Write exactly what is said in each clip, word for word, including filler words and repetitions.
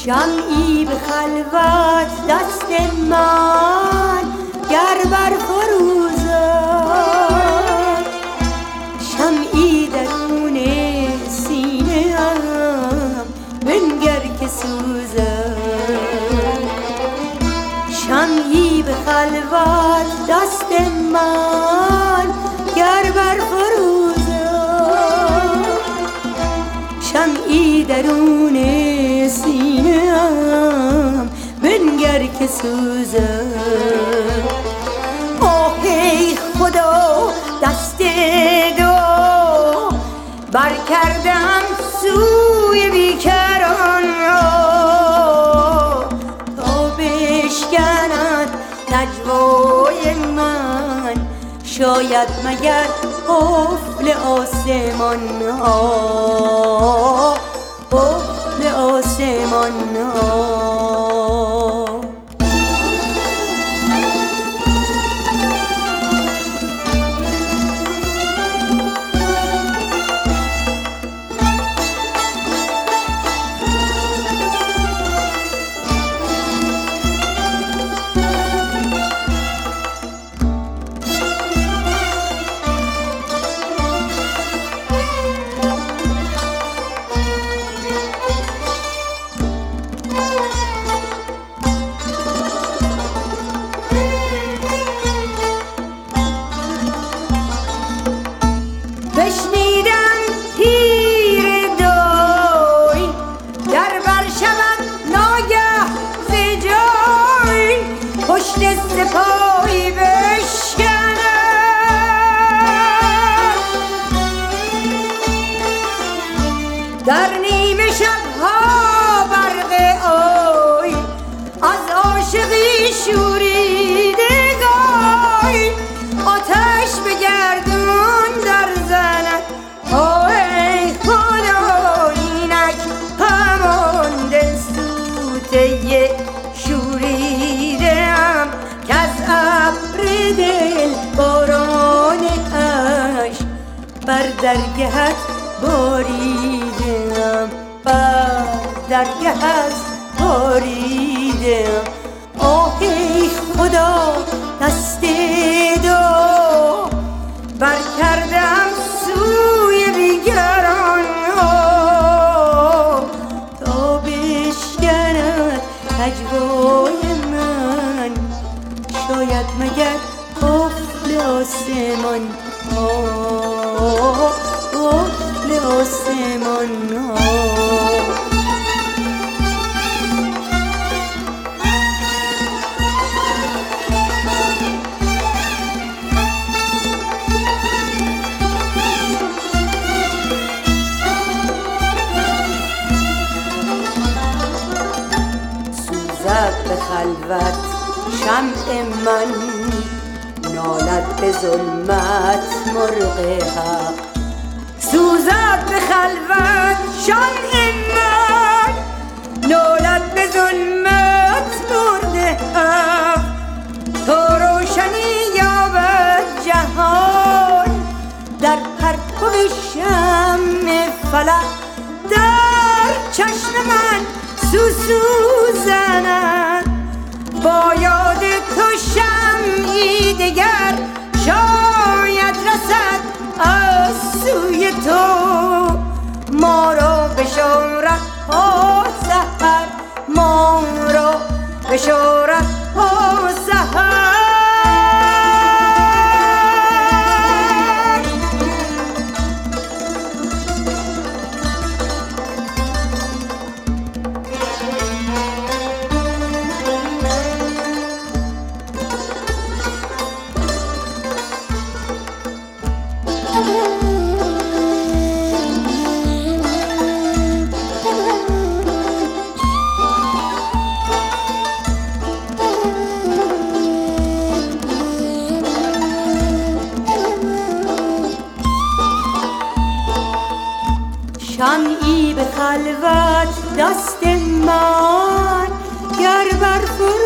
شمعی به خلوت دست من گر بر فروزد، شمعی درون سینه ام بنگر که سوزد. شمعی به خلوت دست من گر بر فروزد، شمعی درون سینه ام بنگر که سوزد. آه ای خدا دست دو بر کردم سوی بیکران را، تا بشکند نجوای من شاید مگر قفل آسمان ها، قفل آسمان ها. بشنیدم تیر دوی در بر شود ناگه ز جای، پشت سپاهی بشکند در نیمه شبها برق آی، از عاشقی شوریده گای آتش به گردون در زند. آه ای خدا اینک همان دلسوته شوریده‌ام کز ابر دل بارانش بر درگهت باریده‌ام، بر درگهت باریده‌ام. آه ای خدا دست دو بر کردم سوی بیگران ها، تا بشکند نجوای من شاید مگر قفل آسمان ها، قفل آسمان ها. به خلوت شمع من نالد به ظلمت مرغ حق، سوزد به خلوت شمع من نالد به ظلمت مرغ حق. تا روشنی یابد جهان در پرتو شمع فلک، در چشم من سوسو زند با یاد تو شمعی دگر شاید رسد از سوی تو، ما را بشارت ها سحر، ما را بشارت ها سحر. شمعی به خلوت دست من گر بر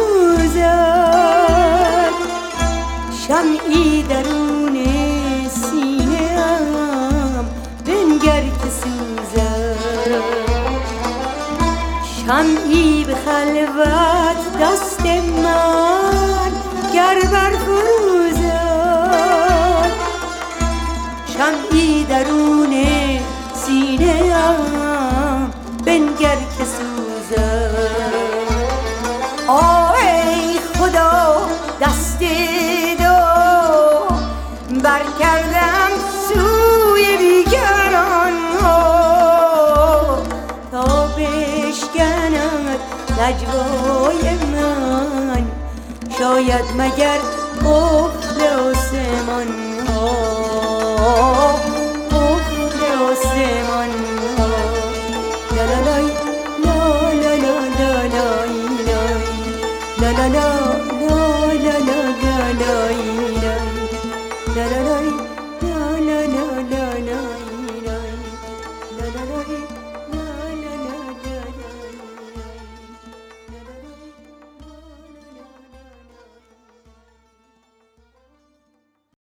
فروزد، شمعی درون سینه ام بنگر که سوزد. شمعی به خلوت دست من گر برفروزد، شمعی درون سینه ام بنگر که سوزد. آه ای خدا دست دو بر کردم سوی بیگران ها، تا بشکند نجوای من، شاید مگر قفل آسمان ها، قفل آسمان ها. لا لا لای لا لا لا لا لای لای لا لا لا لا لا لا لا لای